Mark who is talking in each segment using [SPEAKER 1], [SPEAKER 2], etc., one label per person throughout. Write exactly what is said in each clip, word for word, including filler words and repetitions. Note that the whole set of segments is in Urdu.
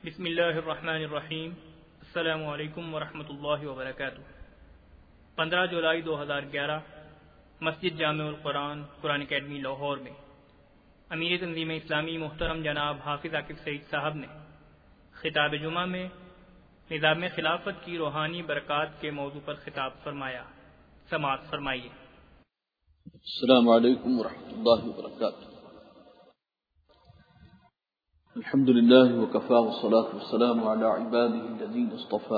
[SPEAKER 1] بسم اللہ الرحمن الرحیم۔ السلام علیکم ورحمۃ اللہ وبرکاتہ۔ پندرہ جولائی دو ہزار گیارہ مسجد جامع القرآن قرآن اکیڈمی لاہور میں امیر تنظیم اسلامی محترم جناب حافظ عاقب سعید صاحب نے خطاب جمعہ میں نظام خلافت کی روحانی برکات کے موضوع پر خطاب فرمایا۔ سماعت فرمائیے۔
[SPEAKER 2] السلام علیکم ورحمۃ اللہ وبرکاتہ۔ الحمد لله وكفى والصلاة والسلام على عباده الذين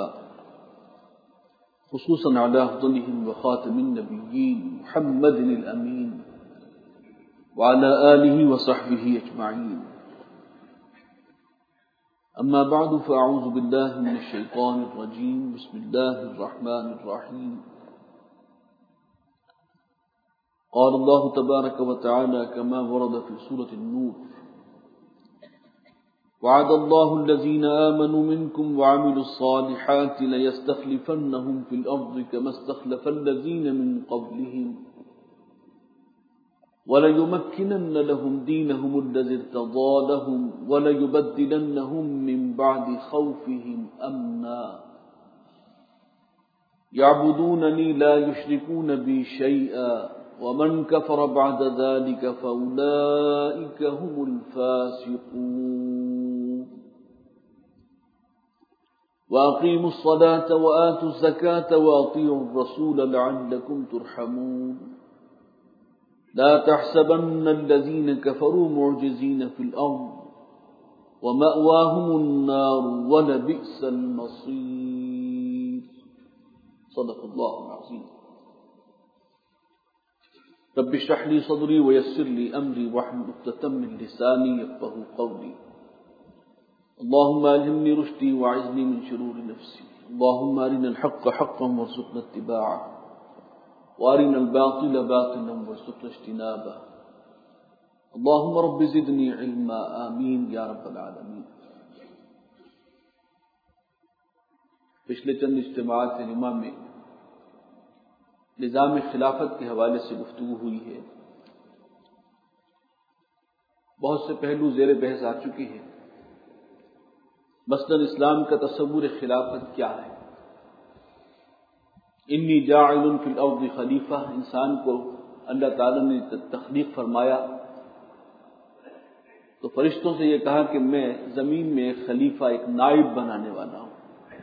[SPEAKER 2] اصطفى خصوصا على أفضلهم وخاتم النبيين محمد الأمين وعلى آله وصحبه أجمعين، أما بعد فأعوذ بالله من الشيطان الرجيم، بسم الله الرحمن الرحيم۔ قال الله تبارك وتعالى كما ورد في سورة النور: وعد الله الذين آمنوا منكم وعملوا الصالحات ليستخلفنهم في الأرض كما استخلف الذين من قبلهم وليمكنن لهم دينهم الذي ارتضى لهم وليبدلنهم من بعد خوفهم أمنا يعبدونني لا يشركون بي شيئا ومن كفر بعد ذلك فأولئك هم الفاسقون۔ وأقيموا الصلاة وآتوا الزكاة وأطيعوا الرسول لعلكم ترحمون۔ لا تحسبن الذين كفروا معجزين في الأرض ومأواهم النار ولبئس المصير۔ صدق الله العظيم۔ رب اشرح لي صدري ويسر لي أمري واحلل عقدة من لساني يفقهوا قولي۔ اللهم ألهمني رشدي وأعذني من شرور نفسي۔ اللهم أرنا الحق حقا وارزقنا اتباعه وأرنا الباطل باطلا وارزقنا اجتنابه۔ اللهم رب زدني علما، آمين یا رب العالمین۔ پچھلے چند اجتماعات علماء میں نظام خلافت کے حوالے سے گفتگو ہوئی ہے۔ بہت سے پہلو زیر بحث آ چکے ہیں۔ مثلاً اسلام کا تصور خلافت کیا ہے؟ انی جاعل فی الارض خلیفہ، انسان کو اللہ تعالی نے تخلیق فرمایا تو فرشتوں سے یہ کہا کہ میں زمین میں ایک خلیفہ، ایک نائب بنانے والا ہوں۔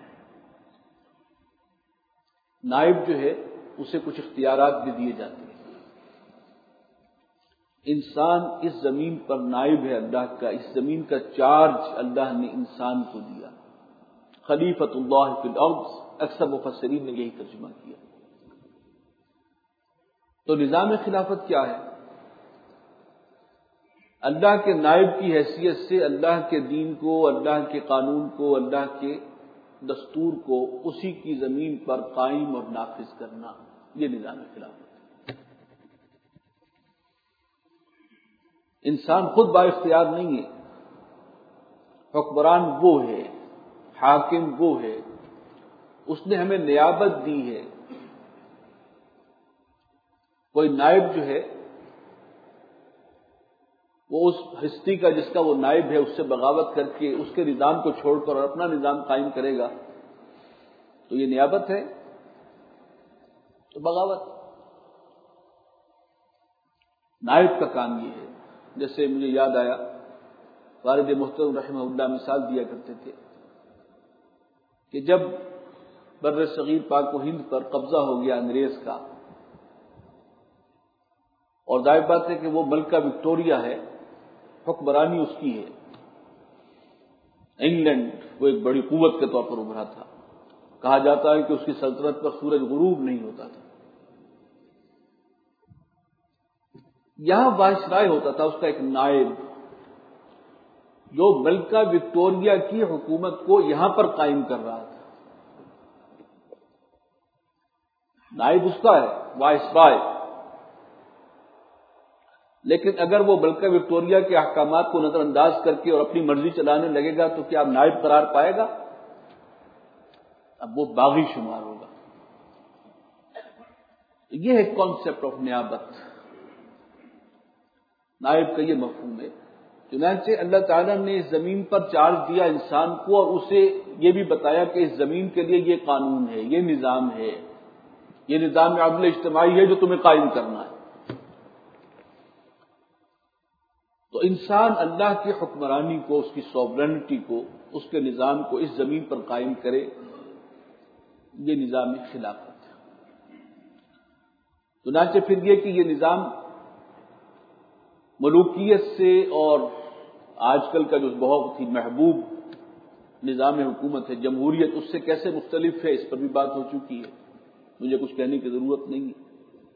[SPEAKER 2] نائب جو ہے اسے کچھ اختیارات بھی دیے جاتے ہیں۔ انسان اس زمین پر نائب ہے اللہ کا، اس زمین کا چارج اللہ نے انسان کو دیا۔ خلیفۃ اللہ فی الارض، اکثر مفسرین نے یہی ترجمہ کیا۔ تو نظام خلافت کیا ہے؟ اللہ کے نائب کی حیثیت سے اللہ کے دین کو، اللہ کے قانون کو، اللہ کے دستور کو اسی کی زمین پر قائم اور نافذ کرنا، یہ نظام خلافت۔ انسان خود با اختیار نہیں ہے، حکمران وہ ہے، حاکم وہ ہے، اس نے ہمیں نیابت دی ہے۔ کوئی نائب جو ہے وہ اس ہستی کا جس کا وہ نائب ہے اس سے بغاوت کر کے اس کے نظام کو چھوڑ کر اور اپنا نظام قائم کرے گا تو یہ نیابت ہے تو بغاوت۔ نائب کا کام یہ ہے۔ جیسے مجھے یاد آیا، والد محترم رحمہ اللہ مثال دیا کرتے تھے کہ جب بر صغیر پاک و ہند پر قبضہ ہو گیا انگریز کا، اور ظاہر بات ہے کہ وہ ملکہ وکٹوریہ ہے، حکمرانی اس کی ہے، انگلینڈ وہ ایک بڑی قوت کے طور پر ابھرا تھا، کہا جاتا ہے کہ اس کی سلطنت پر سورج غروب نہیں ہوتا تھا۔ یہاں وائسرائے ہوتا تھا، اس کا ایک نائب، جو ملکہ وکٹوریہ کی حکومت کو یہاں پر قائم کر رہا تھا۔ نائب اس کا ہے، وائسرائے۔ لیکن اگر وہ ملکہ وکٹوریہ کے احکامات کو نظر انداز کر کے اور اپنی مرضی چلانے لگے گا تو کیا نائب قرار پائے گا؟ اب وہ باغی شمار ہوگا۔ یہ ہے کانسیپٹ آف نیابت۔ نائب کا یہ مفہوم ہے کہ چنانچہ اللہ تعالیٰ نے اس زمین پر چارج دیا انسان کو، اور اسے یہ بھی بتایا کہ اس زمین کے لیے یہ قانون ہے، یہ نظام ہے، یہ نظام عدل اجتماعی ہے جو تمہیں قائم کرنا ہے۔ تو انسان اللہ کی حکمرانی کو، اس کی سوورنٹی کو، اس کے نظام کو اس زمین پر قائم کرے، یہ نظام خلافت ہے۔ چنانچہ پھر یہ کہ یہ نظام ملوکیت سے اور آج کل کا جو بہت ہی محبوب نظام حکومت ہے جمہوریت، اس سے کیسے مختلف ہے، اس پر بھی بات ہو چکی ہے، مجھے کچھ کہنے کی ضرورت نہیں ہے۔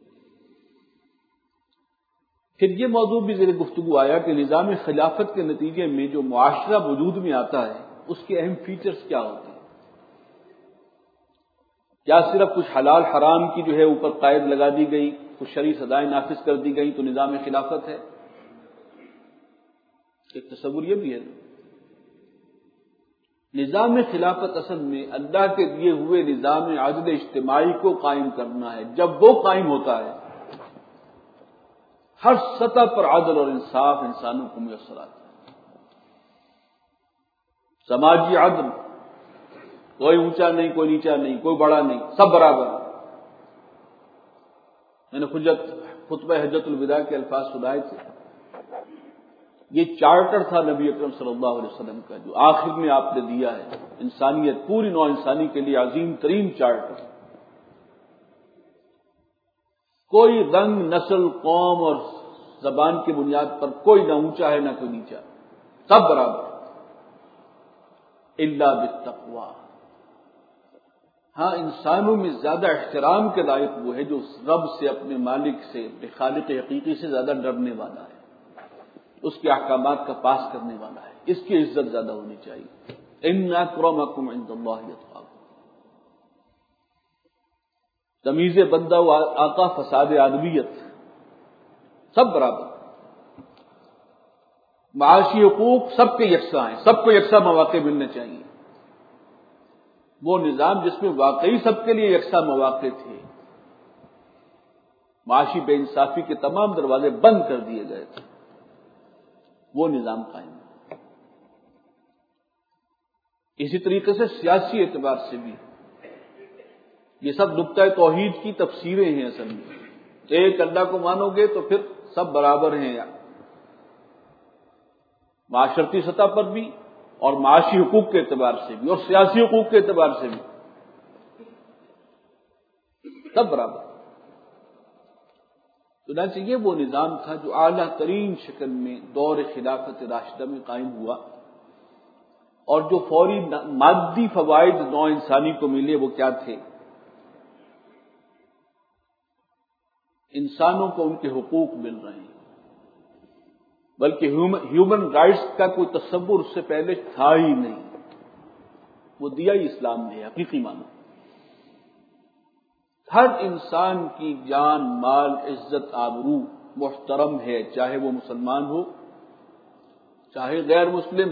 [SPEAKER 2] پھر یہ موضوع بھی زیر گفتگو آیا کہ نظام خلافت کے نتیجے میں جو معاشرہ وجود میں آتا ہے اس کے اہم فیچرز کیا ہوتے ہیں۔ کیا صرف کچھ حلال حرام کی جو ہے اوپر قائد لگا دی گئی، کچھ شرعی سزائیں نافذ کر دی گئی تو نظام خلافت ہے؟ ایک تصور یہ بھی ہے۔ نظام خلافت اصل میں اللہ کے دیے ہوئے نظام عدل اجتماعی کو قائم کرنا ہے۔ جب وہ قائم ہوتا ہے ہر سطح پر عدل اور انصاف انسانوں کو میسر آتا ہے۔ سماجی عدل، کوئی اونچا نہیں، کوئی نیچا نہیں، کوئی بڑا نہیں، سب برابر۔ میں نے خطبہ حجت الوداع کے الفاظ سنائے تھے۔ یہ چارٹر تھا نبی اکرم صلی اللہ علیہ وسلم کا، جو آخر میں آپ نے دیا ہے انسانیت، پوری نوع انسانی کے لیے عظیم ترین چارٹر۔ کوئی رنگ، نسل، قوم اور زبان کی بنیاد پر کوئی نہ اونچا ہے نہ کوئی نیچا، سب برابر، الا بالتقوی۔ ہاں، انسانوں میں زیادہ احترام کے لائق وہ ہے جو اس رب سے، اپنے مالک سے، اپنے خالق حقیقی سے زیادہ ڈرنے والا ہے، اس کے احکامات کا پاس کرنے والا ہے، اس کی عزت زیادہ ہونی چاہیے۔ ان اکرمکم عند اللہ اتقاکم۔ تمیز بندہ و آقا، فساد آدمیت، سب برابر۔ معاشی حقوق سب کے یکساں ہیں، سب کو یکساں مواقع ملنے چاہیے۔ وہ نظام جس میں واقعی سب کے لیے یکساں مواقع تھے، معاشی بے انصافی کے تمام دروازے بند کر دیے گئے تھے، وہ نظام قائم ہے۔ اسی طریقے سے سیاسی اعتبار سے بھی یہ سب نقطۂ توحید کی تفسیریں ہیں۔ اصل میں ایک اللہ کو مانو گے تو پھر سب برابر ہیں، معاشرتی سطح پر بھی اور معاشی حقوق کے اعتبار سے بھی اور سیاسی حقوق کے اعتبار سے بھی سب برابر۔ چنانچہ یہ وہ نظام تھا جو اعلیٰ ترین شکل میں دور خلافت راشدہ میں قائم ہوا، اور جو فوری مادی فوائد نوع انسانی کو ملے وہ کیا تھے؟ انسانوں کو ان کے حقوق مل رہے ہیں، بلکہ ہیومن رائٹس کا کوئی تصور اس سے پہلے تھا ہی نہیں، وہ دیا ہی اسلام نے حقیقی معنی۔ ہر انسان کی جان، مال، عزت، آبرو محترم ہے، چاہے وہ مسلمان ہو چاہے غیر مسلم،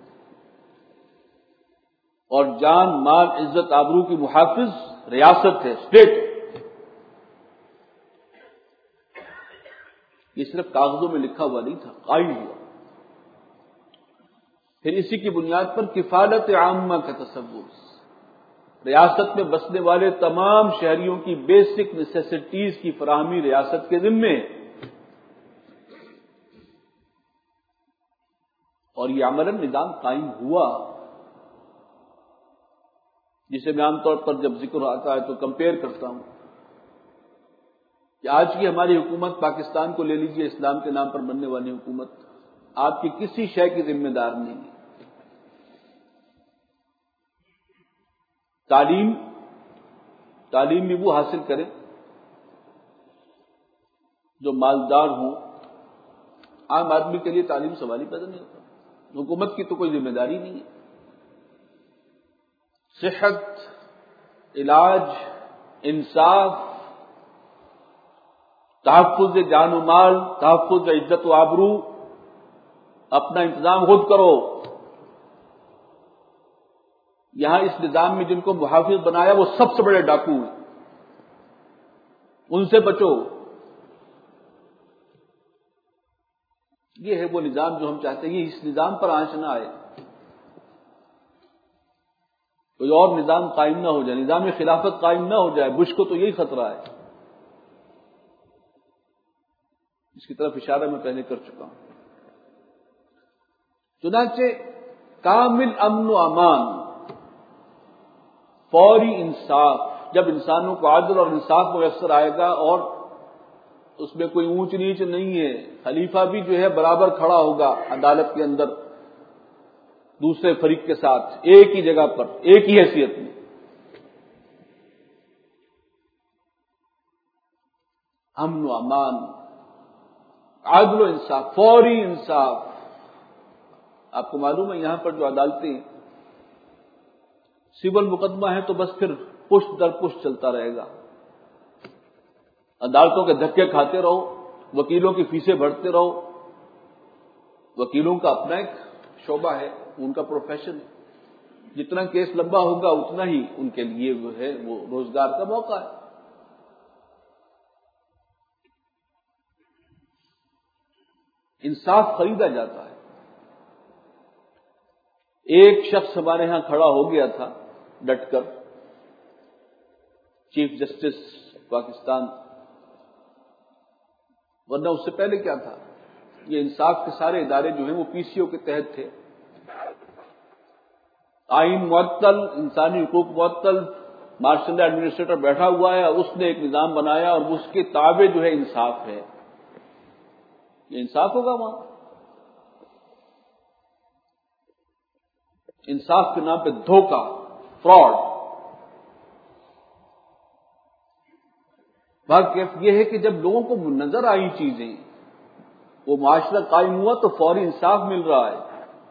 [SPEAKER 2] اور جان، مال، عزت، آبرو کی محافظ ریاست ہے، اسٹیٹ۔ یہ صرف کاغذوں میں لکھا ہوا نہیں تھا، قائم ہوا۔ پھر اسی کی بنیاد پر کفالت عامہ کا تصور، ریاست میں بسنے والے تمام شہریوں کی بیسک نیسیسٹیز کی فراہمی ریاست کے ذمے، اور یہ عملاً نظام قائم ہوا، جسے میں عام طور پر جب ذکر آتا ہے تو کمپیئر کرتا ہوں کہ آج کی ہماری حکومت پاکستان کو لے لیجیے، اسلام کے نام پر بننے والی حکومت، آپ کی کسی شے کی ذمہ دار نہیں ہے۔ تعلیم تعلیم بھی وہ حاصل کریں جو مالدار ہوں، عام آدمی کے لیے تعلیم سوال ہی پیدا نہیں ہوتا، حکومت کی تو کوئی ذمہ داری نہیں ہے۔ صحت، علاج، انصاف، تحفظ جان و مال، تحفظ عزت و آبرو، اپنا انتظام خود کرو۔ یہاں اس نظام میں جن کو محافظ بنایا وہ سب سے بڑے ڈاکو ہیں، ان سے بچو۔ یہ ہے وہ نظام جو ہم چاہتے ہیں، یہ اس نظام پر آنچ نہ آئے، کوئی اور نظام قائم نہ ہو جائے، نظام خلافت قائم نہ ہو جائے۔ بش کو تو یہی خطرہ ہے، اس کی طرف اشارہ میں پہلے کر چکا ہوں۔ چنانچہ کامل امن و امان، فوری انصاف، جب انسانوں کو عدل اور انصاف میسر آئے گا اور اس میں کوئی اونچ نیچ نہیں ہے، خلیفہ بھی جو ہے برابر کھڑا ہوگا عدالت کے اندر دوسرے فریق کے ساتھ، ایک ہی جگہ پر، ایک ہی حیثیت میں۔ امن و امان، عدل و انصاف، فوری انصاف۔ آپ کو معلوم ہے یہاں پر جو عدالتیں سول مقدمہ ہے تو بس پھر پشت در پشت چلتا رہے گا، عدالتوں کے دھکے کھاتے رہو، وکیلوں کی فیسیں بھرتے رہو۔ وکیلوں کا اپنا ایک شعبہ ہے، ان کا پروفیشن ہے، جتنا کیس لمبا ہوگا اتنا ہی ان کے لیے جو ہے وہ روزگار کا موقع ہے۔ انصاف خریدا جاتا ہے۔ ایک شخص ہمارے ہاں کھڑا ہو گیا تھا ڈٹ کر، چیف جسٹس پاکستان، ورنہ اس سے پہلے کیا تھا، یہ انصاف کے سارے ادارے جو ہیں وہ پی سی او کے تحت تھے۔ آئین معطل، انسانی حقوق معطل، مارشل ایڈمنسٹریٹر بیٹھا ہوا ہے، اس نے ایک نظام بنایا اور اس کے تابع جو ہے انصاف ہے۔ یہ انصاف ہوگا وہاں؟ انصاف کے نام پہ دھوکہ، فراڈ۔ واقعہ یہ ہے کہ جب لوگوں کو نظر آئی چیزیں، وہ معاشرہ قائم ہوا تو فوری انصاف مل رہا ہے،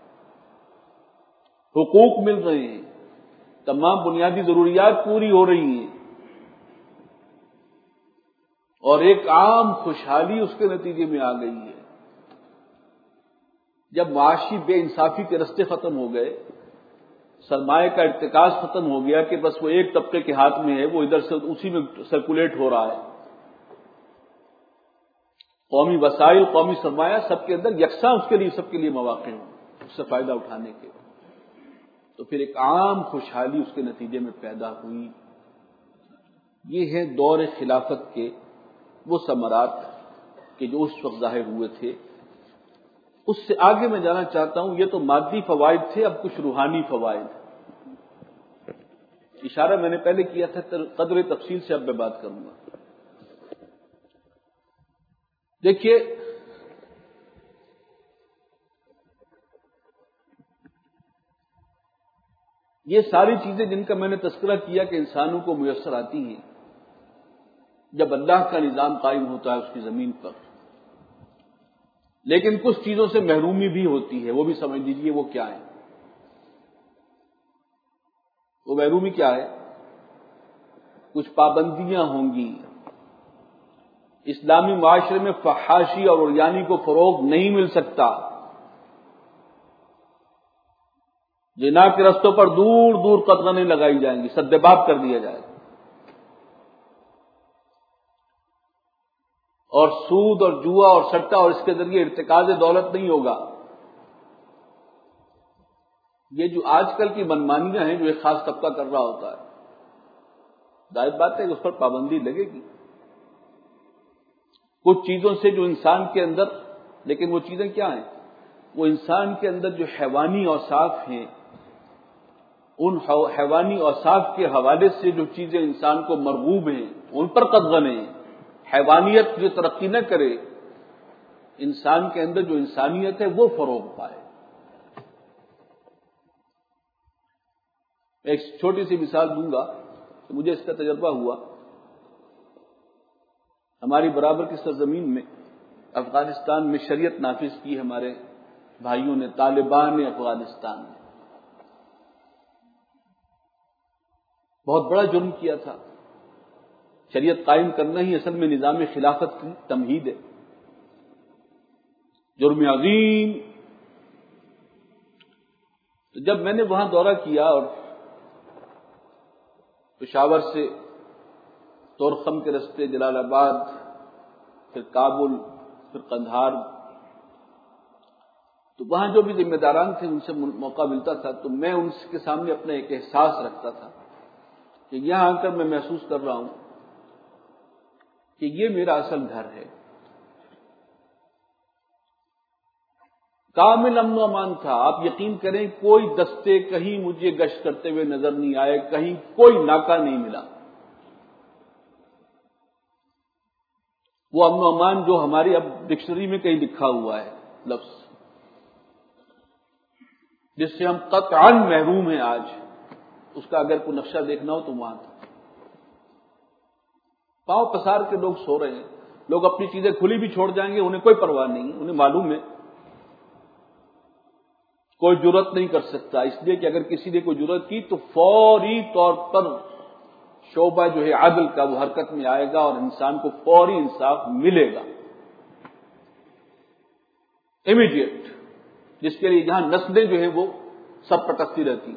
[SPEAKER 2] حقوق مل رہے ہیں، تمام بنیادی ضروریات پوری ہو رہی ہیں، اور ایک عام خوشحالی اس کے نتیجے میں آ گئی ہے۔ جب معاشی بے انصافی کے رستے ختم ہو گئے، سرمایہ کا ارتکاز ختم ہو گیا کہ بس وہ ایک طبقے کے ہاتھ میں ہے، وہ ادھر سے اسی میں سرکولیٹ ہو رہا ہے، قومی وسائل، قومی سرمایہ سب کے اندر یکساں اس کے لیے، سب کے لیے مواقع ہوں اس سے فائدہ اٹھانے کے، تو پھر ایک عام خوشحالی اس کے نتیجے میں پیدا ہوئی۔ یہ ہے دور خلافت کے وہ ثمرات کہ جو اس وقت ظاہر ہوئے تھے۔ اس سے آگے میں جانا چاہتا ہوں، یہ تو مادی فوائد تھے، اب کچھ روحانی فوائد۔ اشارہ میں نے پہلے کیا تھا، قدر تفصیل سے اب میں بات کروں گا۔ دیکھیے، یہ ساری چیزیں جن کا میں نے تذکرہ کیا کہ انسانوں کو میسر آتی ہیں جب اللہ کا نظام قائم ہوتا ہے اس کی زمین پر، لیکن کچھ چیزوں سے محرومی بھی ہوتی ہے، وہ بھی سمجھ لیجیے وہ کیا ہے۔ وہ محرومی کیا ہے؟ کچھ پابندیاں ہوں گی، اسلامی معاشرے میں فحاشی اور عریانی کو فروغ نہیں مل سکتا، زنا کے رستوں پر دور دور قدغنیں لگائی جائیں گی، سدباب کر دیا جائے گا، اور سود اور جوا اور سٹا اور اس کے ذریعے ارتکاز دولت نہیں ہوگا۔ یہ جو آج کل کی منمانیاں ہیں جو ایک خاص طبقہ کر رہا ہوتا ہے، ظاہر بات ہے کہ اس پر پابندی لگے گی۔ کچھ چیزوں سے جو انسان کے اندر، لیکن وہ چیزیں کیا ہیں؟ وہ انسان کے اندر جو حیوانی اوصاف ہیں، ان حیوانی اوصاف کے حوالے سے جو چیزیں انسان کو مرغوب ہیں ان پر قدغنیں۔ حیوانیت جو ترقی نہ کرے، انسان کے اندر جو انسانیت ہے وہ فروغ پائے۔ ایک چھوٹی سی مثال دوں گا کہ مجھے اس کا تجربہ ہوا۔ ہماری برابر کی سرزمین میں افغانستان میں شریعت نافذ کی ہمارے بھائیوں نے، طالبان افغانستان نے بہت بڑا جرم کیا تھا۔ شریعت قائم کرنا ہی اصل میں نظام خلافت کی تمہید ہے، جرم عظیم۔ تو جب میں نے وہاں دورہ کیا اور پشاور سے تورخم کے رستے جلال آباد، پھر کابل، پھر قندھار، تو وہاں جو بھی ذمہ داران تھے ان سے موقع ملتا تھا تو میں ان کے سامنے اپنا ایک احساس رکھتا تھا کہ یہاں آ کر میں محسوس کر رہا ہوں کہ یہ میرا اصل گھر ہے. کامل امن و امان تھا. آپ یقین کریں کوئی دستے کہیں مجھے گشت کرتے ہوئے نظر نہیں آئے, کہیں کوئی ناکہ نہیں ملا. وہ امن و امان جو ہماری اب ڈکشنری میں کہیں لکھا ہوا ہے لفظ, جس سے ہم قطعاً محروم ہیں آج, اس کا اگر کوئی نقشہ دیکھنا ہو تو وہاں تھا. پاؤں پسار کے لوگ سو رہے ہیں, لوگ اپنی چیزیں کھلی بھی چھوڑ جائیں گے, انہیں کوئی پرواہ نہیں, انہیں معلوم ہے کوئی جرات نہیں کر سکتا, اس لیے کہ اگر کسی نے کوئی جرات کی تو فوری طور پر شعبہ جو ہے عدل کا وہ حرکت میں آئے گا اور انسان کو فوری انصاف ملے گا, امیڈیٹ, جس کے لیے جہاں نسلیں جو ہیں وہ سب پٹکتی رہتی.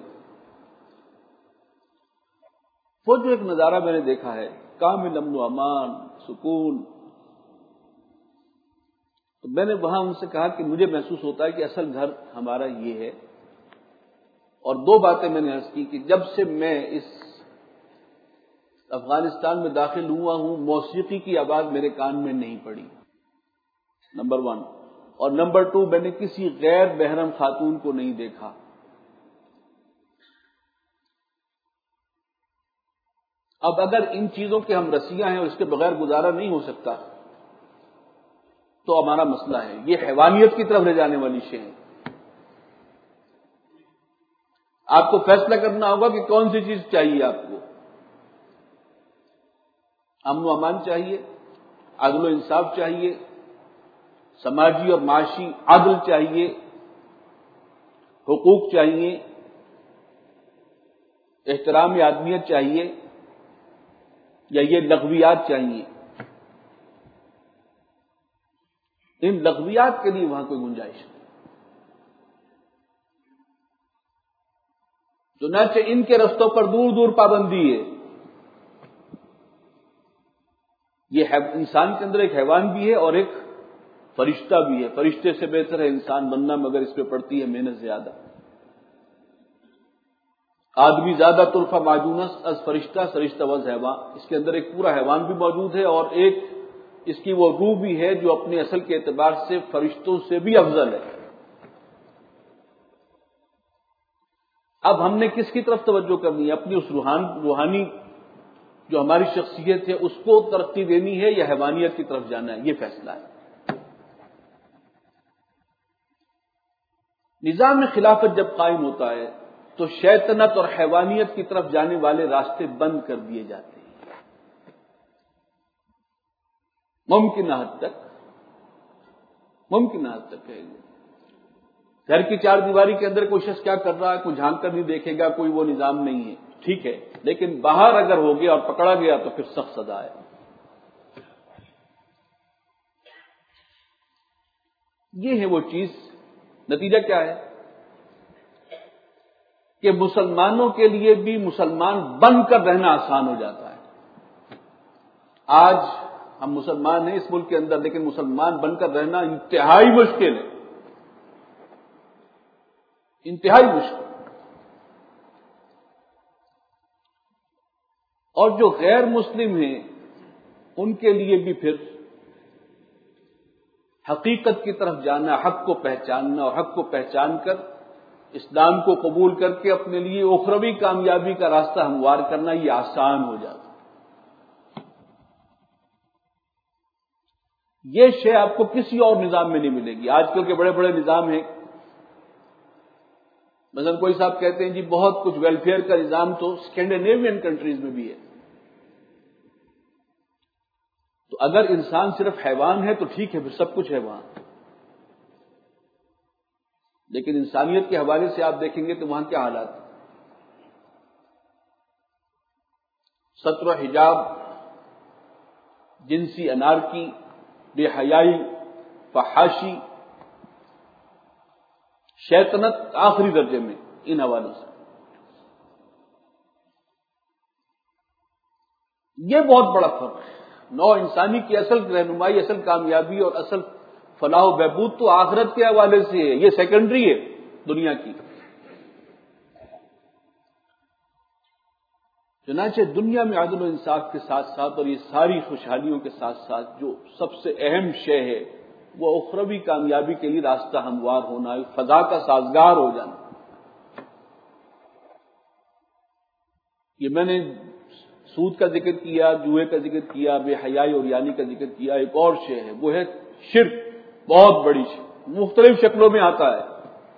[SPEAKER 2] وہ جو ایک نظارہ میں نے دیکھا ہے, کامل امن و امان, سکون, تو میں نے وہاں ان سے کہا کہ مجھے محسوس ہوتا ہے کہ اصل گھر ہمارا یہ ہے. اور دو باتیں میں نے عرض کی کہ جب سے میں اس افغانستان میں داخل ہوا ہوں موسیقی کی آواز میرے کان میں نہیں پڑی, نمبر ون. اور نمبر ٹو, میں نے کسی غیر محرم خاتون کو نہیں دیکھا. اب اگر ان چیزوں کے ہم رسیاں ہیں اور اس کے بغیر گزارا نہیں ہو سکتا تو ہمارا مسئلہ ہے. یہ حیوانیت کی طرف لے جانے والی شے ہیں. آپ کو فیصلہ کرنا ہوگا کہ کون سی چیز چاہیے آپ کو. امن و امان چاہیے, عدل و انصاف چاہیے, سماجی اور معاشی عدل چاہیے, حقوق چاہیے, احترام آدمیت چاہیے, یا یہ لغویات چاہیے. ان لغویات کے لیے وہاں کوئی گنجائش نہیں. چنانچہ ان کے رستوں پر دور دور پابندی ہے. یہ انسان کے اندر ایک حیوان بھی ہے اور ایک فرشتہ بھی ہے. فرشتے سے بہتر ہے انسان بننا, مگر اس پہ پڑتی ہے محنت زیادہ. آدمی زیادہ طرفہ معجونس از فرشتہ سرشتہ وز حیوان, اس کے اندر ایک پورا حیوان بھی موجود ہے اور ایک اس کی وہ روح بھی ہے جو اپنے اصل کے اعتبار سے فرشتوں سے بھی افضل ہے. اب ہم نے کس کی طرف توجہ کرنی ہے؟ اپنی اس روحان روحانی جو ہماری شخصیت ہے اس کو ترقی دینی ہے یا حیوانیت کی طرف جانا ہے؟ یہ فیصلہ ہے. نظام خلافت جب قائم ہوتا ہے تو شیطنت اور حیوانیت کی طرف جانے والے راستے بند کر دیے جاتے ہیں ممکنہ حد تک. ممکنہ حد تک ہے. گھر کی چار دیواری کے اندر کوئی شخص کیا کر رہا ہے کوئی جھانک کر نہیں دیکھے گا, کوئی وہ نظام نہیں ہے, ٹھیک ہے, لیکن باہر اگر ہو گیا اور پکڑا گیا تو پھر سخت سزا ہے. یہ ہے وہ چیز. نتیجہ کیا ہے کہ مسلمانوں کے لیے بھی مسلمان بن کر رہنا آسان ہو جاتا ہے. آج ہم مسلمان ہیں اس ملک کے اندر, لیکن مسلمان بن کر رہنا انتہائی مشکل ہے, انتہائی مشکل. اور جو غیر مسلم ہیں ان کے لیے بھی پھر حقیقت کی طرف جانا, حق کو پہچاننا اور حق کو پہچان کر اسلام کو قبول کر کے اپنے لیے اخروی کامیابی کا راستہ ہموار کرنا یہ آسان ہو جاتا. یہ شے آپ کو کسی اور نظام میں نہیں ملے گی. آج کل کے بڑے بڑے نظام ہیں, مثلا کوئی صاحب کہتے ہیں جی بہت کچھ ویلفیئر کا نظام تو اسکینڈینیوین کنٹریز میں بھی ہے. تو اگر انسان صرف حیوان ہے تو ٹھیک ہے, پھر سب کچھ ہے وہاں. لیکن انسانیت کے حوالے سے آپ دیکھیں گے تو وہاں کیا حالات ہیں. ستر و حجاب, جنسی انارکی, بے حیائی, فحاشی, شیطنت آخری درجے میں ان حوالوں سے. یہ بہت بڑا فرق ہے. نو انسانی کی اصل رہنمائی, اصل کامیابی اور اصل فلاح و بہبود تو آخرت کے حوالے سے ہے، یہ سیکنڈری ہے دنیا کی۔ چنانچہ دنیا میں عدل و انصاف کے ساتھ ساتھ اور یہ ساری خوشحالیوں کے ساتھ ساتھ جو سب سے اہم شے ہے وہ اخروی کامیابی کے لیے راستہ ہموار ہونا ہے، فضا کا سازگار ہو جانا۔ یہ میں نے سود کا ذکر کیا، جوئے کا ذکر کیا، بے حیائی اور یانی کا ذکر کیا، ایک اور شے ہے وہ ہے شرک، بہت بڑی شرک، مختلف شکلوں میں آتا ہے،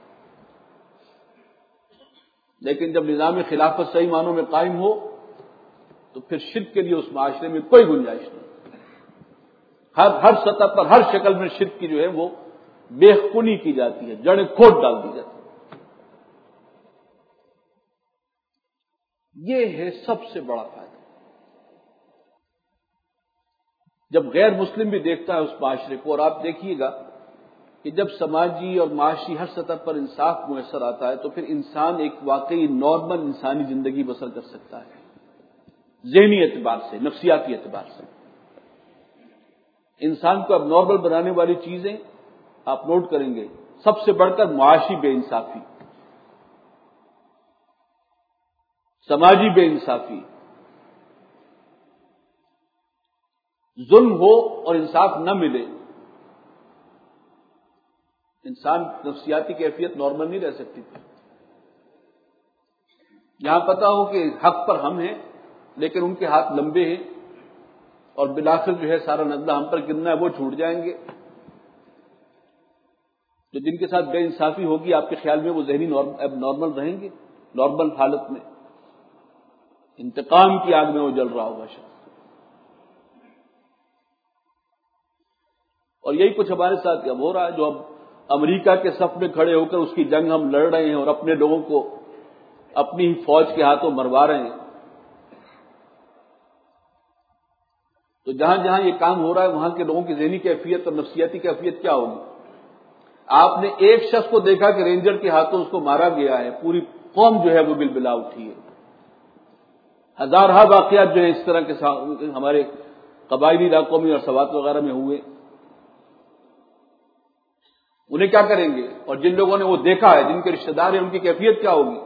[SPEAKER 2] لیکن جب نظام خلافت صحیح معنوں میں قائم ہو تو پھر شرک کے لیے اس معاشرے میں کوئی گنجائش نہیں، ہر ہر سطح پر ہر شکل میں شرک کی جو ہے وہ بے خونی کی جاتی ہے، جڑیں کھود ڈال دی جاتی ہے۔ یہ ہے سب سے بڑا فائدہ۔ جب غیر مسلم بھی دیکھتا ہے اس معاشرے کو، اور آپ دیکھیے گا کہ جب سماجی اور معاشی ہر سطح پر انصاف میسر آتا ہے تو پھر انسان ایک واقعی نارمل انسانی زندگی بسر کر سکتا ہے، ذہنی اعتبار سے، نفسیاتی اعتبار سے۔ انسان کو اب نارمل بنانے والی چیزیں آپ نوٹ کریں گے، سب سے بڑھ کر معاشی بے انصافی، سماجی بے انصافی، ظلم ہو اور انصاف نہ ملے، انسان نفسیاتی کیفیت نارمل نہیں رہ سکتی تھی۔ یہاں پتا ہو کہ حق پر ہم ہیں لیکن ان کے ہاتھ لمبے ہیں اور بالآخر جو ہے سارا نزلہ ہم پر گرنا ہے، وہ چھوٹ جائیں گے۔ تو جن کے ساتھ بے انصافی ہوگی آپ کے خیال میں وہ ذہنی نارمل رہیں گے؟ نارمل حالت میں انتقام کی آگ میں وہ جل رہا ہوگا شخص۔ اور یہی کچھ ہمارے ساتھ اب ہو رہا ہے، جو اب امریکہ کے صف میں کھڑے ہو کر اس کی جنگ ہم لڑ رہے ہیں اور اپنے لوگوں کو اپنی ہی فوج کے ہاتھوں مروا رہے ہیں۔ تو جہاں جہاں یہ کام ہو رہا ہے وہاں کے لوگوں کی ذہنی کیفیت اور نفسیاتی کیفیت کیا ہوگی؟ آپ نے ایک شخص کو دیکھا کہ رینجر کے ہاتھوں اس کو مارا گیا ہے، پوری قوم جو ہے وہ بلبلا اٹھی ہے۔ ہزارہ واقعات جو ہیں اس طرح کے ہمارے قبائلی علاقوں میں اور سوات وغیرہ میں ہوئے۔ انہیں کیا کریں گے؟ اور جن لوگوں نے وہ دیکھا ہے، جن کے رشتہ دار ہیں، ان کی کیفیت کیا ہوگی؟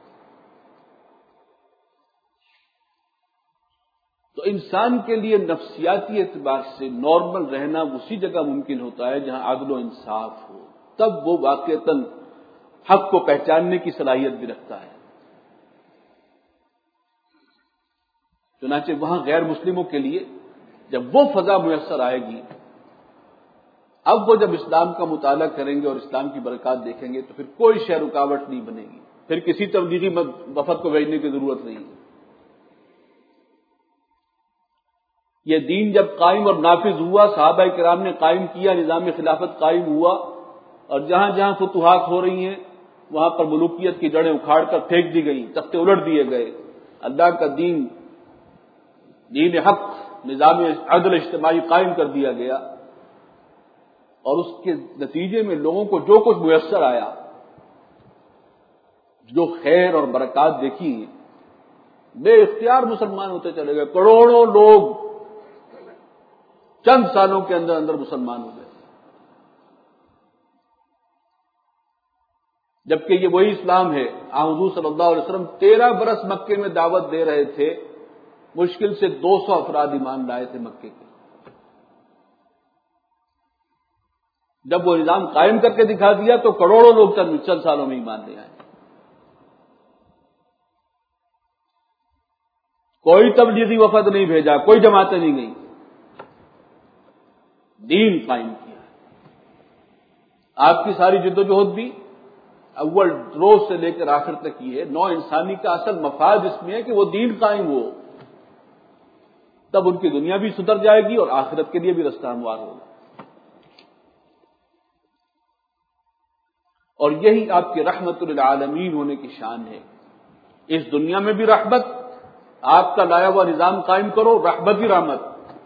[SPEAKER 2] تو انسان کے لیے نفسیاتی اعتبار سے نارمل رہنا اسی جگہ ممکن ہوتا ہے جہاں عدل و انصاف ہو، تب وہ واقعتاً حق کو پہچاننے کی صلاحیت بھی رکھتا ہے۔ چنانچہ وہاں غیر مسلموں کے لیے جب وہ فضا میسر آئے گی، اب وہ جب اسلام کا مطالعہ کریں گے اور اسلام کی برکات دیکھیں گے تو پھر کوئی شے رکاوٹ نہیں بنے گی، پھر کسی تبلیغی وفد کو بھیجنے کی ضرورت نہیں ہے۔ یہ دین جب قائم اور نافذ ہوا، صحابہ کرام نے قائم کیا، نظام خلافت قائم ہوا، اور جہاں جہاں فتوحات ہو رہی ہیں وہاں پر ملوکیت کی جڑیں اکھاڑ کر پھینک دی گئیں، تختے الٹ دیے گئے، اللہ کا دین، دین حق، نظام عدل اجتماعی قائم کر دیا گیا، اور اس کے نتیجے میں لوگوں کو جو کچھ میسر آیا، جو خیر اور برکات دیکھی، بے اختیار مسلمان ہوتے چلے گئے، کروڑوں لوگ چند سالوں کے اندر اندر مسلمان ہو گئے، جبکہ یہ وہی اسلام ہے۔ حضور صلی اللہ علیہ وسلم تیرہ برس مکے میں دعوت دے رہے تھے، مشکل سے دو سو افراد ایمان لائے تھے مکے کے۔ جب وہ نظام قائم کر کے دکھا دیا تو کروڑوں لوگ چند سالوں میں ایمان لے آئے۔ کوئی تبلیغی وفد نہیں بھیجا، کوئی جماعتیں نہیں گئیں، دین قائم کیا۔ آپ کی ساری جدوجہد بھی اول روز سے لے کر آخر تک یہ ہے، نو انسانی کا اصل مفاد اس میں ہے کہ وہ دین قائم ہو، تب ان کی دنیا بھی سدھر جائے گی اور آخرت کے لیے بھی رستہ ہموار ہوگا۔ اور یہی آپ کی رحمت للعالمین ہونے کی شان ہے۔ اس دنیا میں بھی رحمت، آپ کا لایا ہوا نظام قائم کرو، رحمت ہی رحمت،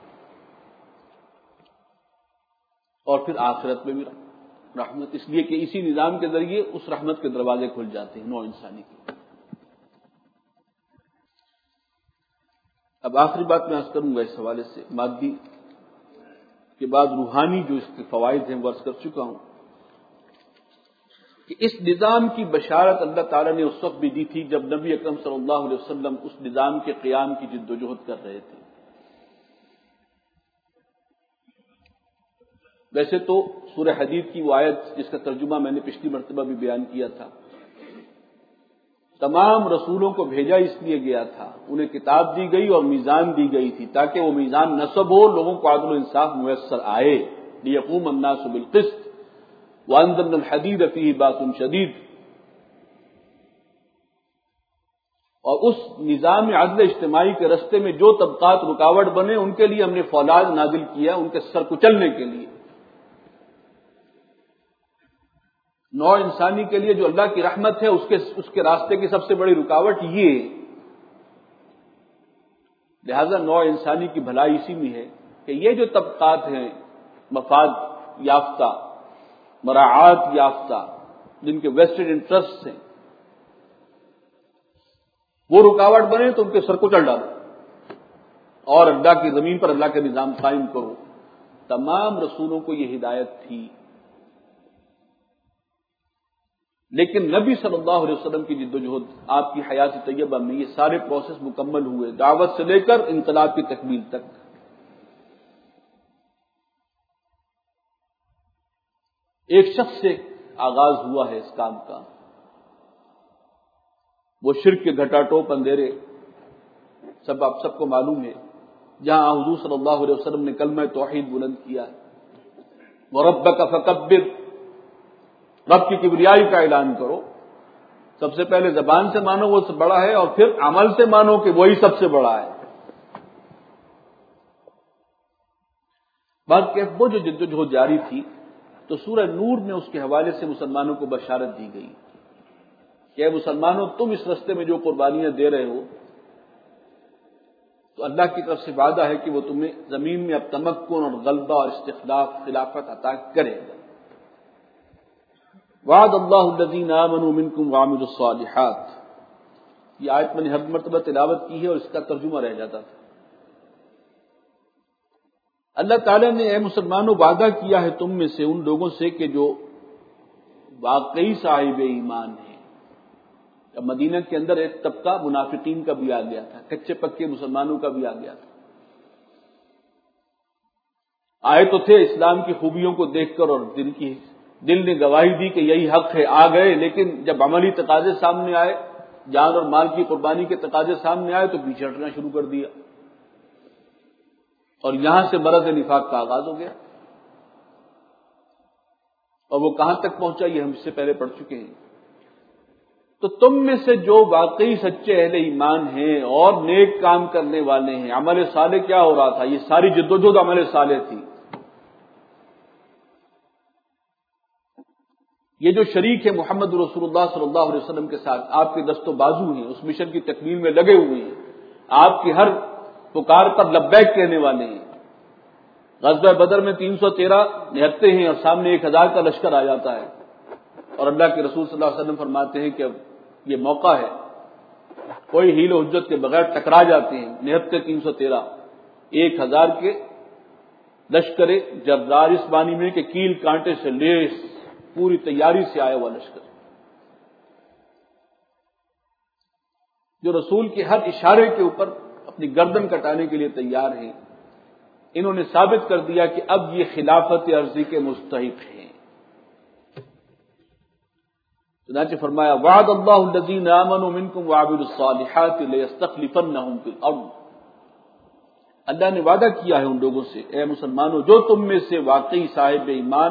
[SPEAKER 2] اور پھر آخرت میں بھی رحمت، اس لیے کہ اسی نظام کے ذریعے اس رحمت کے دروازے کھل جاتے ہیں نو انسانی کے۔ اب آخری بات میں عرض کروں گا اس حوالے سے، مادی کے بعد روحانی جو اس کے فوائد ہیں وہ عرض کر چکا ہوں کہ اس نظام کی بشارت اللہ تعالیٰ نے اس وقت بھی دی تھی جب نبی اکرم صلی اللہ علیہ وسلم اس نظام کے قیام کی جد و جہد کر رہے تھے۔ ویسے تو سورہ حدید کی وہ آیت جس کا ترجمہ میں نے پچھلی مرتبہ بھی بیان کیا تھا، تمام رسولوں کو بھیجا اس لیے گیا تھا، انہیں کتاب دی گئی اور میزان دی گئی تھی تاکہ وہ میزان نصب ہو، لوگوں کو عدل و انصاف میسر آئے، لیقوم الناس بالقسط وانزلنا الحدید فیہ باس شدید۔ اور اس نظام عدل اجتماعی کے رستے میں جو طبقات رکاوٹ بنے ان کے لیے ہم نے فولاد نازل کیا، ان کے سر کچلنے کے لیے۔ نوع انسانی کے لیے جو اللہ کی رحمت ہے اس کے اس کے راستے کی سب سے بڑی رکاوٹ یہ، لہذا نوع انسانی کی بھلائی اسی میں ہے کہ یہ جو طبقات ہیں مفاد یافتہ، مراعات یافتہ، جن کے ویسٹڈ انٹرسٹ ہیں، وہ رکاوٹ بنے تو ان کے سر کو چڑھ ڈالو اور اللہ کی زمین پر اللہ کا نظام قائم کرو۔ تمام رسولوں کو یہ ہدایت تھی، لیکن نبی صلی اللہ علیہ وسلم کی جد و جہد، آپ کی حیات طیبہ میں یہ سارے پروسیس مکمل ہوئے، دعوت سے لے کر انقلاب کی تکمیل تک۔ ایک شخص سے آغاز ہوا ہے اس کام کا، وہ شرک کے گھٹا ٹوپ اندھیرے سب آپ سب کو معلوم ہے، جہاں حضور صلی اللہ علیہ وسلم نے کلمہ توحید بلند کیا، وَرَبَّكَ فَكَبِّرْ، رب کی کبریائی کا اعلان کرو۔ سب سے پہلے زبان سے مانو وہ سب بڑا ہے، اور پھر عمل سے مانو کہ وہی سب سے بڑا ہے۔ بات کہ وہ جو جد و جہد جاری تھی تو سورہ نور میں اس کے حوالے سے مسلمانوں کو بشارت دی گئی کہ اے مسلمانوں، تم اس رستے میں جو قربانیاں دے رہے ہو تو اللہ کی طرف سے وعدہ ہے کہ وہ تمہیں زمین میں اب تمکن اور غلبہ اور استخلاف، خلافت عطا کرے گا۔ وعد اللہ الذین آمنوا منکم وعملوا الصالحات، یہ آیت میں نے ہر مرتبہ تلاوت کی ہے اور اس کا ترجمہ رہ جاتا تھا۔ اللہ تعالیٰ نے اے مسلمانوں وعدہ کیا ہے تم میں سے ان لوگوں سے کہ جو واقعی صاحب ایمان ہیں۔ اب مدینہ کے اندر ایک طبقہ منافقین کا بھی آ گیا تھا، کچے پکے مسلمانوں کا بھی آ گیا تھا۔ آئے تو تھے اسلام کی خوبیوں کو دیکھ کر، اور دل کی دل نے گواہی دی کہ یہی حق ہے، آ گئے، لیکن جب عملی تقاضے سامنے آئے، جان اور مال کی قربانی کے تقاضے سامنے آئے تو پیچھے ہٹنا شروع کر دیا، اور یہاں سے مرض نفاق کا آغاز ہو گیا۔ اور وہ کہاں تک پہنچا یہ ہم اس سے پہلے پڑھ چکے ہیں۔ تو تم میں سے جو واقعی سچے اہل ایمان ہیں اور نیک کام کرنے والے ہیں، عمل صالح کیا ہو رہا تھا؟ یہ ساری جدوجہد عمل صالح تھی۔ یہ جو شریک ہے محمد رسول اللہ صلی اللہ علیہ وسلم کے ساتھ، آپ کے دست و بازو ہیں، اس مشن کی تکمیل میں لگے ہوئے ہیں، آپ کی ہر پکار پر لبیک کہنے والے ہیں۔ غزوہ بدر میں تین سو تیرہ نہتے ہیں اور سامنے ایک ہزار کا لشکر آ جاتا ہے، اور اللہ کے رسول صلی اللہ علیہ وسلم فرماتے ہیں کہ اب یہ موقع ہے، کوئی حیل و حجت کے بغیر ٹکرا جاتے ہیں۔ نہتے تین سو تیرہ، ایک ہزار کے لشکر جرار اس بانی میں کہ کیل کانٹے سے لیس پوری تیاری سے آیا ہوا لشکر، جو رسول کے ہر اشارے کے اوپر اپنی گردن کٹانے کے لیے تیار ہیں۔ انہوں نے ثابت کر دیا کہ اب یہ خلافت عرضی کے مستحق ہیں۔ چنانچہ فرمایا وعد اللہ الذین آمنوا منکم وعملوا الصالحات لیستخلفنہم فی الارض، اللہ نے وعدہ کیا ہے ان لوگوں سے، اے مسلمانوں جو تم میں سے واقعی صاحب ایمان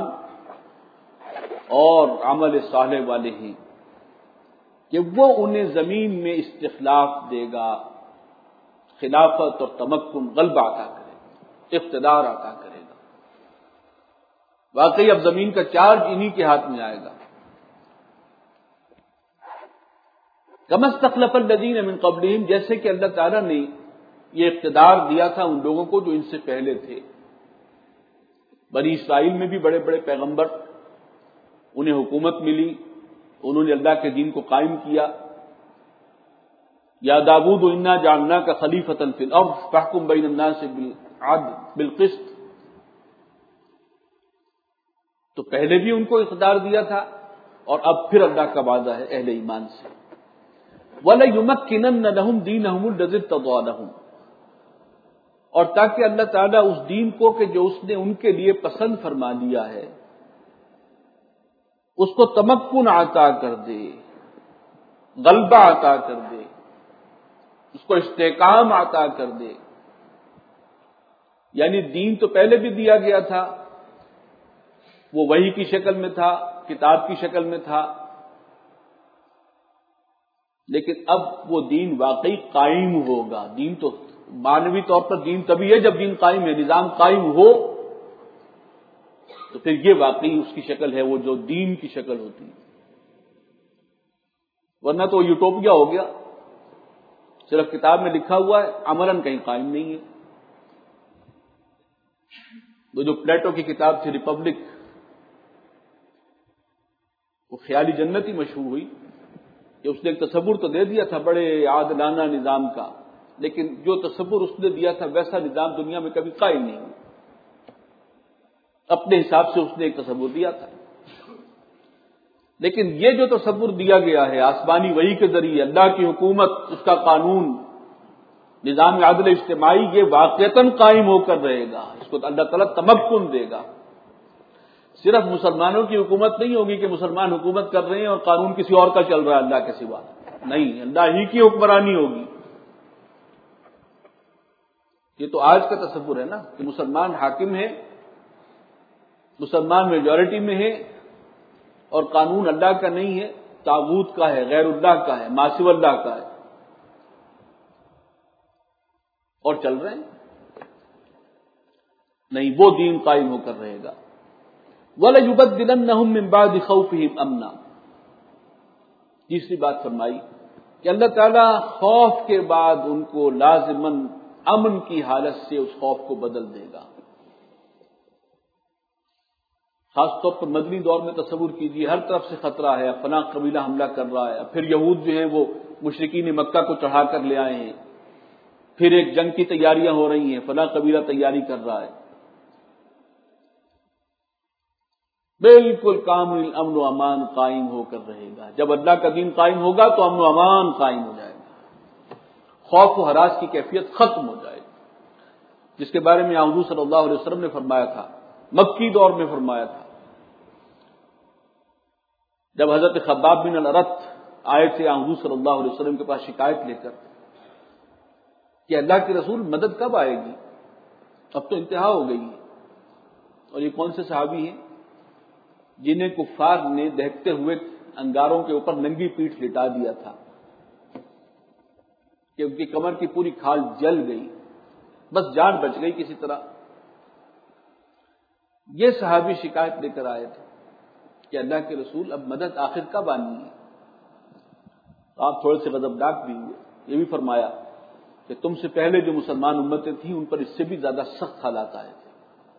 [SPEAKER 2] اور عمل صالح والے ہیں، کہ وہ انہیں زمین میں استخلاف دے گا، خلافت اور تمکن، غلبہ عطا کرے گا، اقتدار عطا کرے گا۔ واقعی اب زمین کا چارج انہی کے ہاتھ میں آئے گا۔ کما استخلف الذین من قبلہم، جیسے کہ اللہ تعالیٰ نے یہ اقتدار دیا تھا ان لوگوں کو جو ان سے پہلے تھے۔ بنی اسرائیل میں بھی بڑے بڑے پیغمبر، انہیں حکومت ملی، انہوں نے اللہ کے دین کو قائم کیا۔ یا داؤد انا جعلناک خلیفۃ فی الارض فاحکم بین الناس بالعدل بالقسط، تو پہلے بھی ان کو اقتدار دیا تھا اور اب پھر اللہ کا وعدہ ہے اہل ایمان سے، وَلَيُمَكِّنَنَّ لَهُمْ دِينَهُمُ الَّذِي ارْتَضَىٰ لَهُمْ، اور تاکہ اللہ تعالیٰ اس دین کو کہ جو اس نے ان کے لیے پسند فرما لیا ہے اس کو تمکن عطا کر دے، غلبہ عطا کر دے، اس کو استحکام عطا کر دے۔ یعنی دین تو پہلے بھی دیا گیا تھا، وہ وحی کی شکل میں تھا، کتاب کی شکل میں تھا، لیکن اب وہ دین واقعی قائم ہوگا۔ دین تو معنوی طور پر دین تبھی ہے جب دین قائم ہے، نظام قائم ہو تو پھر یہ واقعی اس کی شکل ہے، وہ جو دین کی شکل ہوتی ہے، ورنہ تو یوٹوپیا ہو گیا، صرف کتاب میں لکھا ہوا ہے، عملاً کہیں قائم نہیں ہے۔ وہ جو پلیٹو کی کتاب تھی ریپبلک، وہ خیالی جنت ہی مشہور ہوئی کہ اس نے ایک تصور تو دے دیا تھا بڑے عادلانہ نظام کا، لیکن جو تصور اس نے دیا تھا ویسا نظام دنیا میں کبھی قائم نہیں ہوا۔ اپنے حساب سے اس نے ایک تصور دیا تھا، لیکن یہ جو تصور دیا گیا ہے آسمانی وحی کے ذریعے، اللہ کی حکومت، اس کا قانون، نظام عادل اجتماعی، یہ واقعتاً قائم ہو کر رہے گا، اس کو اللہ تعالیٰ تمکن دے گا۔ صرف مسلمانوں کی حکومت نہیں ہوگی کہ مسلمان حکومت کر رہے ہیں اور قانون کسی اور کا چل رہا ہے اللہ کے سوا، نہیں، اللہ ہی کی حکمرانی ہوگی۔ یہ تو آج کا تصور ہے نا کہ مسلمان حاکم ہے، مسلمان میجورٹی میں ہے اور قانون اللہ کا نہیں ہے، طاغوت کا ہے، غیر اللہ کا ہے، ما سوی اللہ کا ہے، اور چل رہے ہیں۔ نہیں، وہ دین قائم ہو کر رہے گا۔ وَلَيُبَدِّلَنَّهُم مِّن بَعْدِ خَوْفِهِمْ أَمْنًا، تیسری بات فرمائی کہ اللہ تعالیٰ خوف کے بعد ان کو لازماً امن کی حالت سے اس خوف کو بدل دے گا۔ خاص طور پر مدنی دور میں تصور کیجیے، ہر طرف سے خطرہ ہے، فلاں قبیلہ حملہ کر رہا ہے، پھر یہود جو ہیں وہ مشرکین مکہ کو چڑھا کر لے آئے ہیں، پھر ایک جنگ کی تیاریاں ہو رہی ہیں، فلاں قبیلہ تیاری کر رہا ہے، بالکل کامل امن و امان قائم ہو کر رہے گا۔ جب اللہ کا دین قائم ہوگا تو امن و امان قائم ہو جائے گا، خوف و ہراس کی کیفیت ختم ہو جائے گی، جس کے بارے میں حضور صلی اللہ علیہ وسلم نے فرمایا تھا، مکی دور میں فرمایا تھا، جب حضرت خباب بن الارت آئے تھے حضور صلی اللہ علیہ وسلم کے پاس شکایت لے کر کہ اللہ کے رسول مدد کب آئے گی، اب تو انتہا ہو گئی ہے۔ اور یہ کون سے صحابی ہیں جنہیں کفار نے دہتے ہوئے انگاروں کے اوپر ننگی پیٹھ لٹا دیا تھا کہ ان کی کمر کی پوری کھال جل گئی، بس جان بچ گئی کسی طرح۔ یہ صحابی شکایت لے کر آئے تھے کہ اللہ کے رسول اب مدد آخر کب آنی ہے؟ آپ تھوڑے سے غضبناک بھی ہوئے، یہ بھی فرمایا کہ تم سے پہلے جو مسلمان امتیں تھیں ان پر اس سے بھی زیادہ سخت حالات آئے تھے،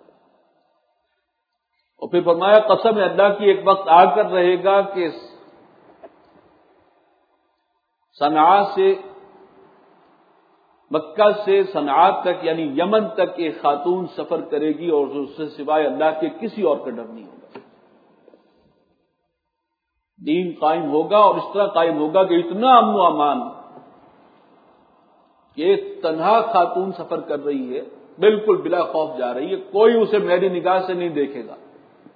[SPEAKER 2] اور پھر فرمایا قسم اللہ کی ایک وقت آ کر رہے گا کہ صنعاء سے، مکہ سے صنعاء تک یعنی یمن تک ایک خاتون سفر کرے گی اور اس سے سوائے اللہ کے کسی اور کا ڈر نہیں ہوگا۔ دین قائم ہوگا اور اس طرح قائم ہوگا کہ اتنا امن و امان کہ ایک تنہا خاتون سفر کر رہی ہے، بالکل بلا خوف جا رہی ہے، کوئی اسے میری نگاہ سے نہیں دیکھے گا،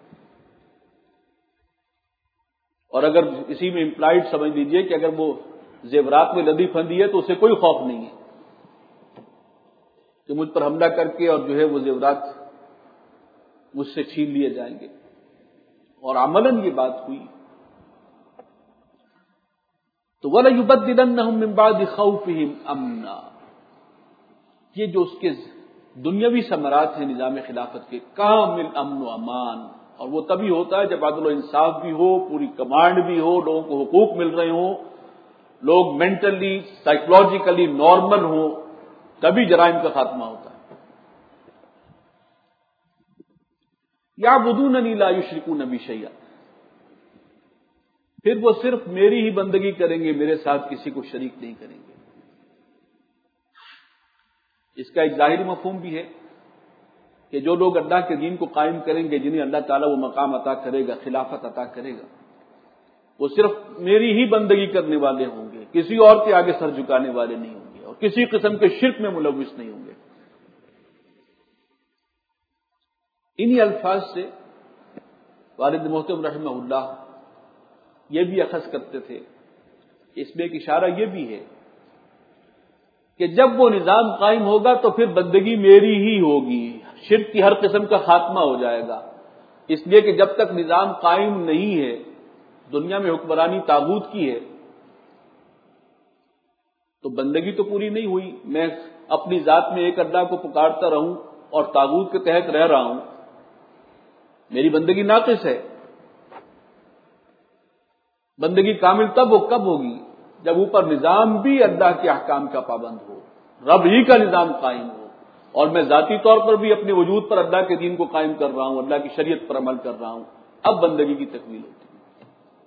[SPEAKER 2] اور اگر اسی میں امپلائڈ سمجھ لیجئے کہ اگر وہ زیورات میں لدی پھندی ہے تو اسے کوئی خوف نہیں ہے کہ مجھ پر حملہ کر کے اور جو ہے وہ زیورات مجھ سے چھین لیے جائیں گے، اور عملاً یہ بات ہوئی۔ تو وَلَيُبَدِّلَنَّهُم مِّن بَعْدِ خَوْفِهِمْ أَمْنًا، یہ جو اس کے دنیاوی ثمرات ہیں نظام خلافت کے، کامل امن و امان، اور وہ تبھی ہوتا ہے جب عدل و انصاف بھی ہو، پوری کمانڈ بھی ہو، لوگوں کو حقوق مل رہے ہوں، لوگ مینٹلی سائیکولوجیکلی نارمل ہوں، تبھی جرائم کا خاتمہ ہوتا ہے۔ یعبدوننی لا یشرکون بی شیئا، پھر وہ صرف میری ہی بندگی کریں گے، میرے ساتھ کسی کو شریک نہیں کریں گے۔ اس کا ایک ظاہری مفہوم بھی ہے کہ جو لوگ اللہ کے دین کو قائم کریں گے، جنہیں اللہ تعالیٰ وہ مقام عطا کرے گا، خلافت عطا کرے گا، وہ صرف میری ہی بندگی کرنے والے ہوں گے، کسی اور کے آگے سر جھکانے والے نہیں ہوں گے، اور کسی قسم کے شرک میں ملوث نہیں ہوں گے۔ انہی الفاظ سے والد محترم رحمہ اللہ یہ بھی اخذ کرتے تھے، اس میں ایک اشارہ یہ بھی ہے کہ جب وہ نظام قائم ہوگا تو پھر بندگی میری ہی ہوگی، شرک کی ہر قسم کا خاتمہ ہو جائے گا، اس لیے کہ جب تک نظام قائم نہیں ہے، دنیا میں حکمرانی طاغوت کی ہے، تو بندگی تو پوری نہیں ہوئی۔ میں اپنی ذات میں ایک اللہ کو پکارتا رہوں اور طاغوت کے تحت رہ رہا ہوں، میری بندگی ناقص ہے۔ بندگی کامل تب ہو کب ہوگی جب اوپر نظام بھی اللہ کے احکام کا پابند ہو، رب ہی کا نظام قائم ہو، اور میں ذاتی طور پر بھی اپنے وجود پر اللہ کے دین کو قائم کر رہا ہوں، اللہ کی شریعت پر عمل کر رہا ہوں، اب بندگی کی تکمیل ہوتی ہے۔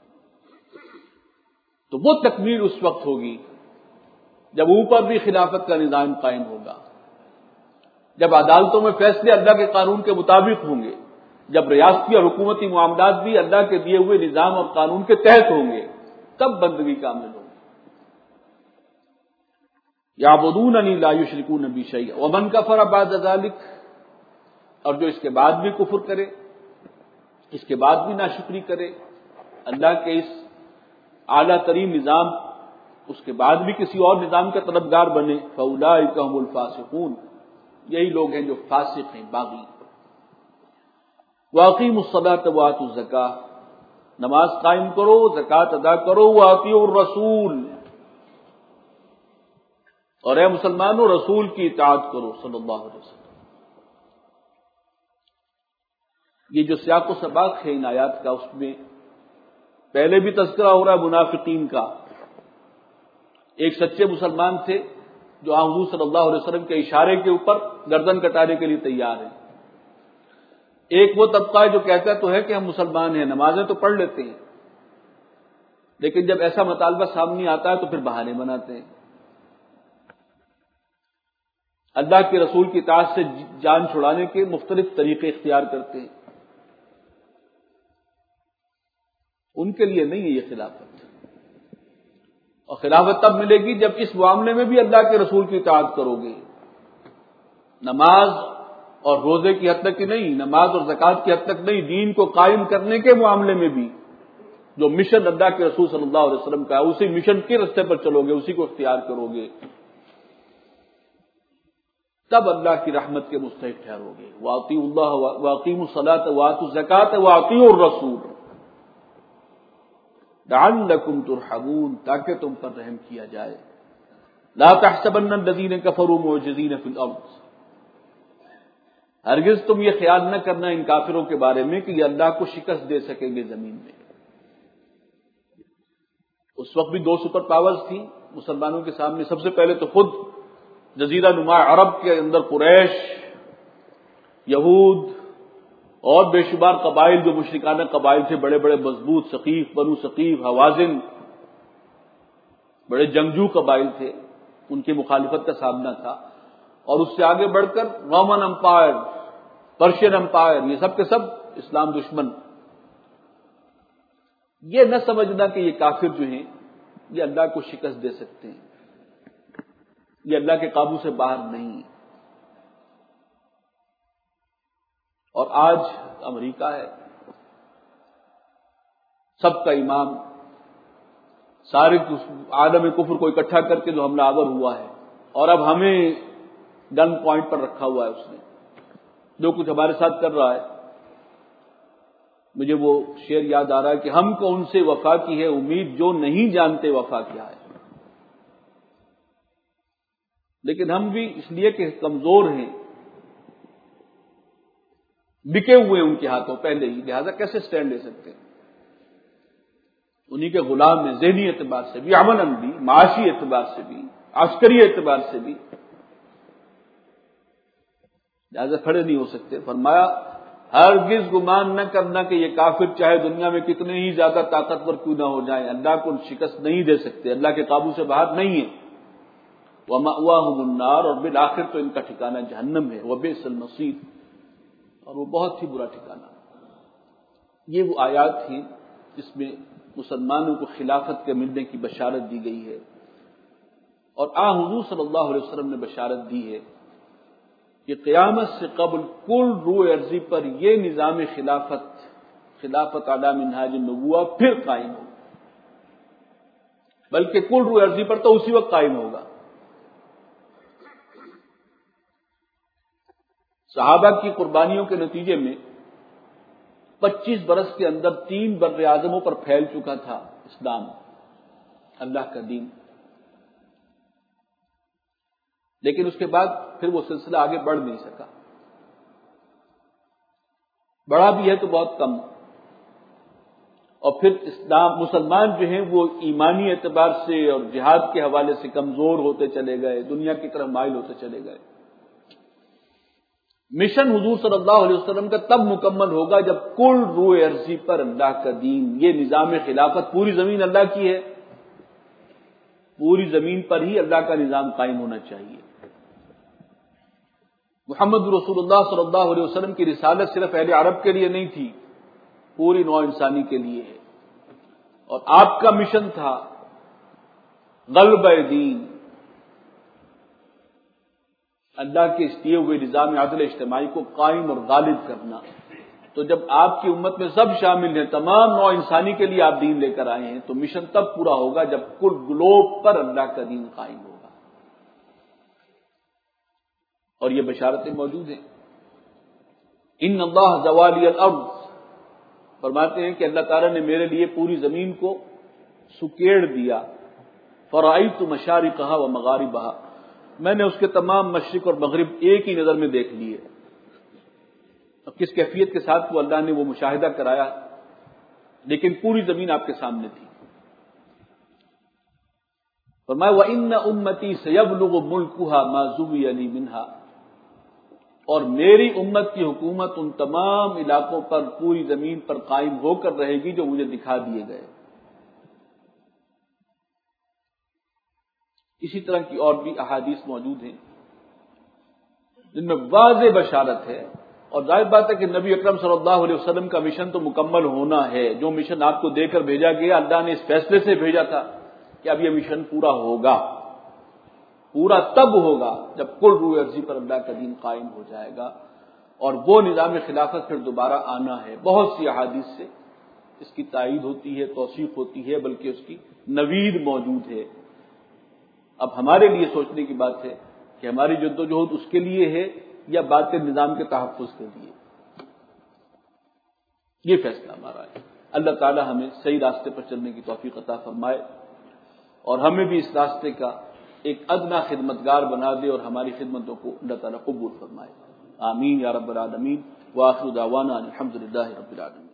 [SPEAKER 2] تو وہ تکمیل اس وقت ہوگی جب اوپر بھی خلافت کا نظام قائم ہوگا، جب عدالتوں میں فیصلے اللہ کے قانون کے مطابق ہوں گے، جب ریاستی اور حکومتی معاملات بھی اللہ کے دیے ہوئے نظام اور قانون کے تحت ہوں گے، تب بندگی کامل ہوگی۔ یعبدوننی لا یشرکون بی شیئا ومن کفر بعد ذلک، اور جو اس کے بعد بھی کفر کرے، اس کے بعد بھی ناشکری کرے، اللہ کے اس اعلیٰ ترین نظام، اس کے بعد بھی کسی اور نظام کا طلبگار بنے، فاولئک هم الفاسقون، یہی لوگ ہیں جو فاسق ہیں، باغی۔ واقیموا الصلاۃ وآتوا الزکاۃ، نماز قائم کرو، زکوٰۃ ادا کرو، واطیعوا الرسول، اور اے مسلمانوں رسول کی اطاعت کرو صلی اللہ علیہ وسلم۔ یہ جو سیاق و سباق ہے ان آیات کا، اس میں پہلے بھی تذکرہ ہو رہا ہے منافقین کا۔ ایک سچے مسلمان تھے جو حضور صلی اللہ علیہ وسلم کے اشارے کے اوپر گردن کٹانے کے لیے تیار ہیں۔ ایک وہ طبقہ ہے جو کہتا تو ہے کہ ہم مسلمان ہیں، نمازیں تو پڑھ لیتے ہیں، لیکن جب ایسا مطالبہ سامنے آتا ہے تو پھر بہانے بناتے ہیں، اللہ کے رسول کی اطاعت سے جان چھڑانے کے مختلف طریقے اختیار کرتے ہیں۔ ان کے لیے نہیں ہے یہ خلافت، اور خلافت تب ملے گی جب اس معاملے میں بھی اللہ کے رسول کی اطاعت کرو گے، نماز اور روزے کی حد تک ہی نہیں، نماز اور زکوٰۃ کی حد تک نہیں، دین کو قائم کرنے کے معاملے میں بھی جو مشن اللہ کے رسول صلی اللہ علیہ وسلم کا ہے، اسی مشن کے راستے پر چلو گے، اسی کو اختیار کرو گے، تب اللہ کی رحمت کے مستحق ٹھہرو گے۔ واطیعوا اللہ واقیموا الصلاۃ وآتوا الزکاۃ واطیعوا الرسول لعلکم ترحمون، تاکہ تم پر رحم کیا جائے۔ لا تحسبن الذین کفروا معجزین فی الارض، ہرگز تم یہ خیال نہ کرنا ان کافروں کے بارے میں کہ یہ اللہ کو شکست دے سکیں گے زمین میں۔ اس وقت بھی دو سپر پاورز تھیں مسلمانوں کے سامنے، سب سے پہلے تو خود جزیرہ نما عرب کے اندر قریش، یہود اور بے شمار قبائل جو مشرکانہ قبائل تھے، بڑے بڑے مضبوط، ثقیف، بنو ثقیف، حوازن، بڑے جنگجو قبائل تھے، ان کی مخالفت کا سامنا تھا، اور اس سے آگے بڑھ کر رومن امپائر، پرشین امپائر، یہ سب کے سب اسلام دشمن۔ یہ نہ سمجھنا کہ یہ کافر جو ہیں یہ اللہ کو شکست دے سکتے ہیں، یہ اللہ کے قابو سے باہر نہیں۔ اور آج امریکہ ہے، سب کا امام، سارے عالم کفر کو اکٹھا کر کے جو حملہ آور ہوا ہے، اور اب ہمیں گن پوائنٹ پر رکھا ہوا ہے، اس نے جو کچھ ہمارے ساتھ کر رہا ہے۔ مجھے وہ شعر یاد آ رہا ہے کہ ہم کو ان سے وفا کی ہے امید جو نہیں جانتے وفا کیا ہے، لیکن ہم بھی اس لیے کہ کمزور ہیں، بکے ہوئے ان کے ہاتھوں پہلے ہی، لہذا کیسے سٹینڈ لے سکتے ہیں؟ انہی کے غلام ہیں، ذہنی اعتبار سے بھی، عملاً بھی، معاشی اعتبار سے بھی، عسکری اعتبار سے بھی، لہذا کھڑے نہیں ہو سکتے۔ فرمایا ہرگز گمان نہ کرنا کہ یہ کافر چاہے دنیا میں کتنے ہی زیادہ طاقتور کیوں نہ ہو جائیں، اللہ کو شکست نہیں دے سکتے، اللہ کے قابو سے باہر نہیں ہے۔ وَمَأْوَاهُمُ النَّارُ، اور بالآخر تو ان کا ٹھکانہ جہنم ہے، وَبِئْسَ الْمَصِيرُ، اور وہ بہت ہی برا ٹھکانہ. یہ وہ آیات ہیں جس میں مسلمانوں کو خلافت کے ملنے کی بشارت دی گئی ہے، اور آ حضور صلی اللہ علیہ وسلم نے بشارت دی ہے کہ قیامت سے قبل کل روئے ارضی پر یہ نظام خلافت خلافت علی منہاج النبوہ پھر قائم ہوگا، بلکہ کل روئے ارضی پر تو اسی وقت قائم ہوگا. صحابہ کی قربانیوں کے نتیجے میں پچیس برس کے اندر تین بر اعظموں پر پھیل چکا تھا اسلام، اللہ کا دین، لیکن اس کے بعد پھر وہ سلسلہ آگے بڑھ نہیں سکا. بڑھا بھی ہے تو بہت کم، اور پھر اسلام مسلمان جو ہیں وہ ایمانی اعتبار سے اور جہاد کے حوالے سے کمزور ہوتے چلے گئے، دنیا کی طرف مائل ہوتے چلے گئے. مشن حضور صلی اللہ علیہ وسلم کا تب مکمل ہوگا جب کل روئے ارضی پر اللہ کا دین، یہ نظام خلافت، پوری زمین اللہ کی ہے، پوری زمین پر ہی اللہ کا نظام قائم ہونا چاہیے. محمد رسول اللہ صلی اللہ علیہ وسلم کی رسالت صرف اہل عرب کے لیے نہیں تھی، پوری نوع انسانی کے لیے ہے، اور آپ کا مشن تھا غلبہ دین، اللہ کے اس دیے ہوئے نظام عدل اجتماعی کو قائم اور غالب کرنا. تو جب آپ کی امت میں سب شامل ہیں، تمام نوع انسانی کے لیے آپ دین لے کر آئے ہیں، تو مشن تب پورا ہوگا جب کل گلوب پر اللہ کا دین قائم ہوگا. اور یہ بشارتیں موجود ہیں. ان اللہ زوالی الارض، فرماتے ہیں کہ اللہ تعالیٰ نے میرے لیے پوری زمین کو سکیڑ دیا. فرأیت مشارقها ومغاربها، میں نے اس کے تمام مشرق اور مغرب ایک ہی نظر میں دیکھ لیے. اب کس کیفیت کے ساتھ وہ اللہ نے وہ مشاہدہ کرایا، لیکن پوری زمین آپ کے سامنے تھی. فرمایا وَإِنَّ أُمَّتِي سَيَبْلُغُ مُلْكُهَا مَا زُوِّيَ لِي مِنْهَا، اور میری امت کی حکومت ان تمام علاقوں پر پوری زمین پر قائم ہو کر رہے گی جو مجھے دکھا دیے گئے. اسی طرح کی اور بھی احادیث موجود ہیں جن میں واضح بشارت ہے. اور ظاہر بات ہے کہ نبی اکرم صلی اللہ علیہ وسلم کا مشن تو مکمل ہونا ہے. جو مشن آپ کو دے کر بھیجا گیا، اللہ نے اس فیصلے سے بھیجا تھا کہ اب یہ مشن پورا ہوگا. پورا تب ہوگا جب کل روئے ارضی پر اللہ کا دین قائم ہو جائے گا، اور وہ نظام خلافت پھر دوبارہ آنا ہے. بہت سی احادیث سے اس کی تائید ہوتی ہے، توثیق ہوتی ہے، بلکہ اس کی نوید موجود ہے. اب ہمارے لیے سوچنے کی بات ہے کہ ہماری جدوجہد اس کے لیے ہے یا باطل نظام کے تحفظ کے لیے. یہ فیصلہ ہمارا ہے. اللہ تعالی ہمیں صحیح راستے پر چلنے کی توفیق عطا فرمائے، اور ہمیں بھی اس راستے کا ایک ادنا خدمتگار بنا دے، اور ہماری خدمتوں کو اللہ تعالی قبول فرمائے. آمین یا رب العالمین. وآخر دعوانا الحمد للہ رب العالمین.